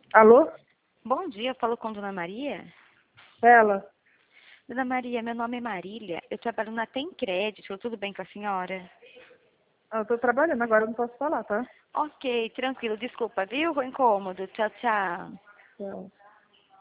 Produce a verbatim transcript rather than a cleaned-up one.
Alô? Bom dia, eu falo com Dona Maria. Ela? Dona Maria, meu nome é Marília, eu trabalho na Tem Crédito, tudo bem com a senhora? Eu tô trabalhando agora, eu não posso falar, tá? Ok, tranquilo, desculpa, viu? Foi incômodo. Tchau, tchau. Tchau.